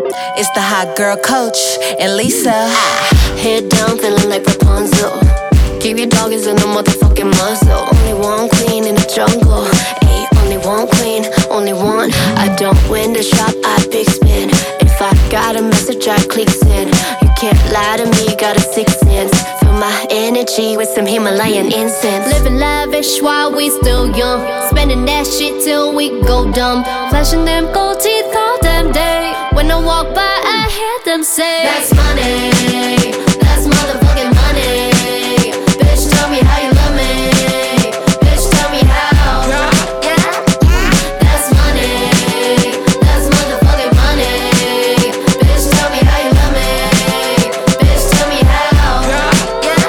It's the hot girl coach and Lisa. Head down, feeling like Rapunzel. Keep your doggies in the motherfucking muzzle. Only one queen in the jungle. Ayy, only one queen, only one. I don't win the shop, I big spin. If I got a message, I clicks in. You can't lie to me, got a sixth sense. Fill my energy with some Himalayan incense. Living lavish while we still young. Spending that shit till we go dumb. Flashing them gold teeth all damn day. When I walk by, I hear them say, that's money, that's motherfucking money. Bitch, tell me how you love me. Bitch, tell me how. Yeah, that's money, that's motherfucking money. Bitch, tell me how you love me. Bitch, tell me how. Yeah,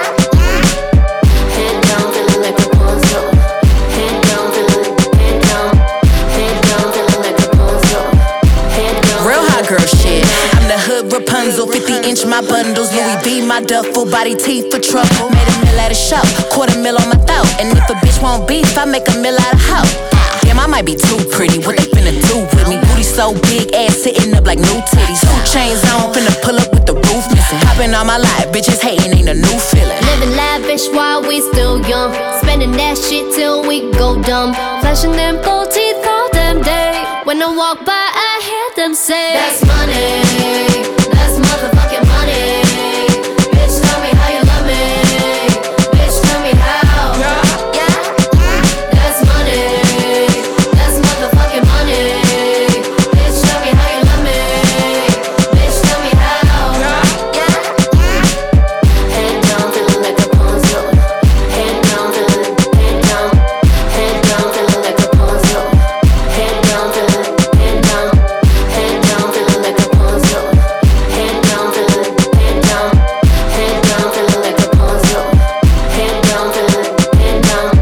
head down, feeling like Rapunzel. Head down, feeling, head down, feeling like Rapunzel. Head down. Real hot girl shit. I'm the hood Rapunzel, 50-inch my bundles. Louis V my duffel, body teeth for trouble. Made a meal at a show, $250,000 on my throat. And if a bitch want beef, I make a meal out of hoe. Damn, I might be too pretty. What they finna do with me? Booty so big, ass sitting up like new titties. 2 chains on, finna pull up with the roof missing. Hopping all my life, bitches hating ain't a new feeling. Living lavish while we still young. Spending that shit till we go dumb. Flashing them gold teeth all damn day. When I walk by, I hear them say, that's money, that's motherfucking money. Bitch, tell me how you love me. Bitch, tell me how. Yeah, that's money, that's motherfucking money. Bitch, tell me how you love me. Bitch, tell me how. Yeah, head down, feeling like Rapunzel. Head down, feeling, head down, feeling like Rapunzel. Head down, feeling, head down, feeling like Rapunzel. Head down, feeling, head down, feeling like Rapunzel. Head down, feeling, head down.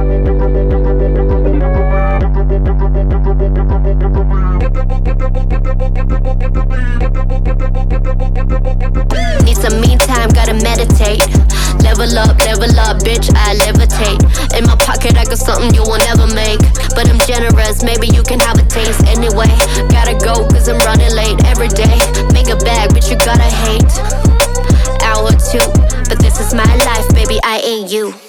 Need some me time, gotta meditate. Level up, bitch, I levitate. In my pocket, I got something you will never make. But I'm generous, maybe you can have a taste anyway. Gotta go, cause I'm running late every day. Make a bag, bitch, you gotta hate. Hour 2, but this is my life, baby, I ain't you.